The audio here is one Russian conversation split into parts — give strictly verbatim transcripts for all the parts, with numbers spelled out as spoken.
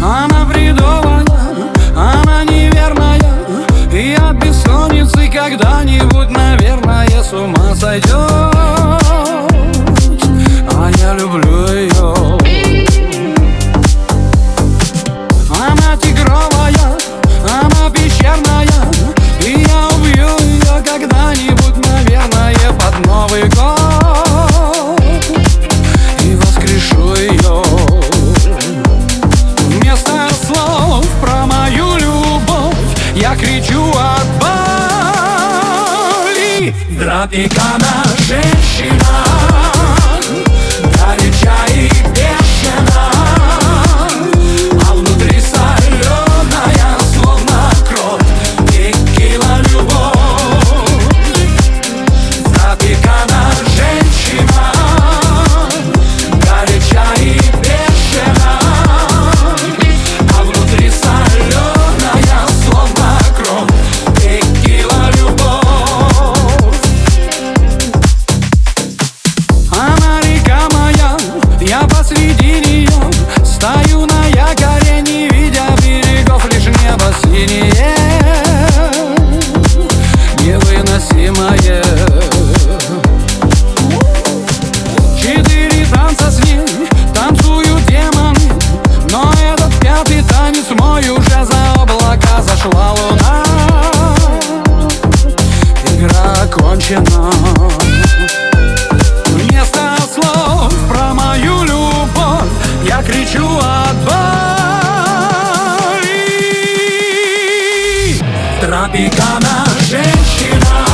Она бредовая, она неверная, и от бессонницы когда-нибудь, наверное, с ума сойдет. А я люблю ее. Она тигровая, она пещерная, и я убью ее когда-нибудь, наверное, под Новый год, и воскрешу ее. Вместо слов про мою любовь я кричу от боли. Тропикана женщина, горяча и бешена, а внутри соленая, словно кровь, текила любовь. Тропикана женщина, горяча и бешена, а внутри соленая, словно кровь, текила любовь. Она река моя, я посреди нее стою на якоре, не видя берегов, лишь небо синее, невыносимое. Четыре танца с ней танцуют демоны, но этот пятый танец мой уже за облака зашла луна. Игра окончена. Вместо слов про мою любовь я кричу от боли. Тропикана женщина,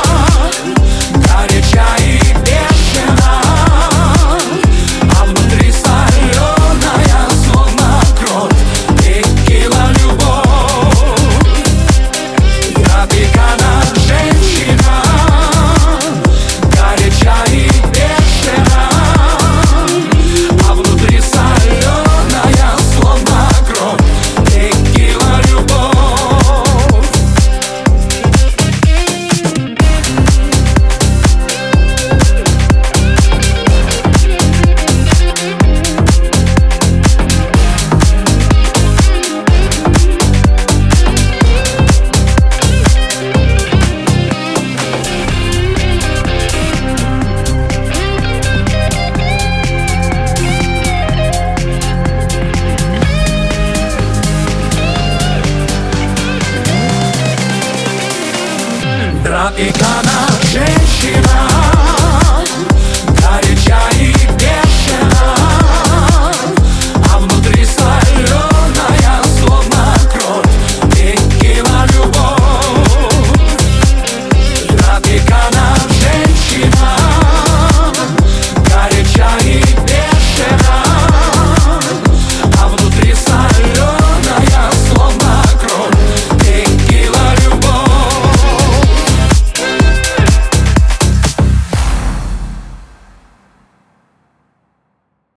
горяча и бешена, а внутри соленая, словно кровь, текила любовь. Тропикана женщина, горяча и бешена, а внутри соленая, словно кровь, текила любовь. Тропикана